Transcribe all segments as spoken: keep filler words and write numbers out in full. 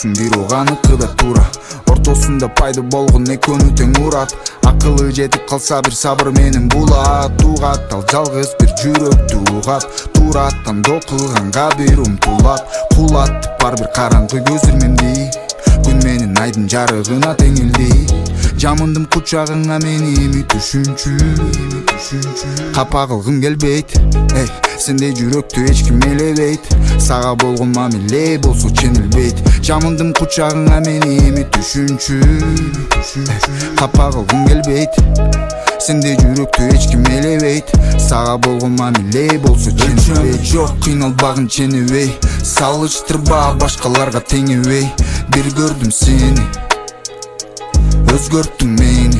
көрсүң бирок аныкы да туура. Ортосунда пайда болгон экөөнү тең урат. Акылы жетип калса бир сабыр менен булат. Угат ал жалгыз бир жүрөктү угат. Тураттан кылганга бир умтулат. Кулатып бар бир караңгы көзүрмемди. Күн менен айдын жарыгына теңилди. Жамындым кучагыңа мени үмүт түшүнчү. Капа кылгым келбейт, эй, сендей жүрөктү эч ким элебейт. Сага болгон мамиле болсо ченилбейт. Жамындым кучагыңа мени үмүт түшүнчү. Капа кылгым келбейт, сендей жүрөктү эч ким элебейт. Сага болгон мамиле болсо ченилбейт. Жок кыйналбагын ченебей, салыштырба башкаларга теңебей. Бир көрдүм сени, өзгөрттүң мени.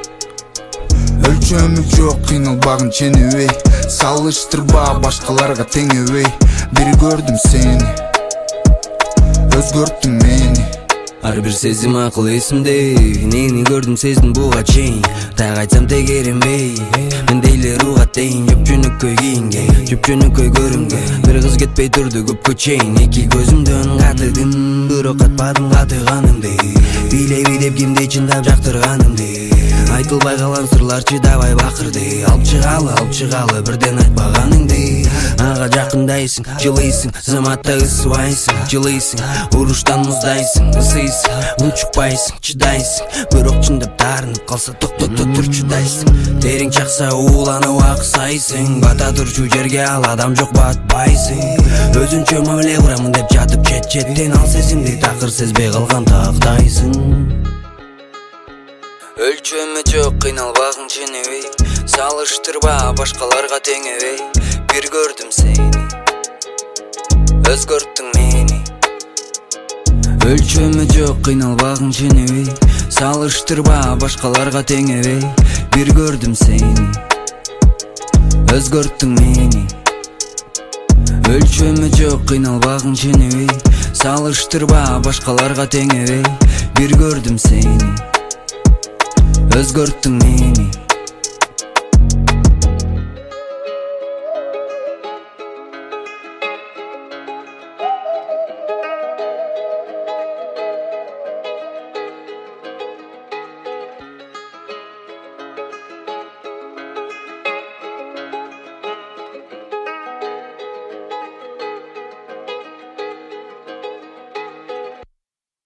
Өлчөмү жок кыйналбагын ченебей, салыштырба башкаларга теңебей. Бир көрдүм сени, өзгөрттүң мени. Ар бир сезим акыл эсимде, нени көрдүм сездим буга чейин. Так айтсам тегеренбей, мендейлер уга дейин. Жөп жөнөкөй кийинге, жөп жөнөкөй көрүнгө, бир кыз кетпей турду көпкө чейин. Эки көзүмдөн катыдым, бирок катпадым катыйганымды. Бийлеби деп кимди чындап жактырганымды. Айтылбай калган сырлар чыдабай бакырды. Алып чыгалы, алып чыгалы бирден айтпаганыңды. Ага жакындайсың, жылыйсың, заматта ысыбайсың, жылыйсың, уруштан муздайсың, ысыйсың, унчукпайсың, чыдайсың. Бирок чындап таарынып калса токтото турчу дайсың. Териң чакса ууланып аксайсың, бата турчу жерге ал адам жок батпайсың. Өзүнчө мамиле курамын деп жатып чет четтен ал сезимди такыр сезбей калган тактайсың. Өлчөмү жок кыйналбагың ченебей, салыштырба башкаларга теңебей. Бир көрдүм сени, өзгөрттүң мени. Өлчөмү жок кыйналбагың ченебей, салыштырба башкаларга теңебей. Бир көрдүм сени, өзгөрттүң мени. Өлчөмү жок кыйналбагың ченебей, салыштырба башкаларга теңебей. Бир көрдүм сени, өзгөрттүң мени.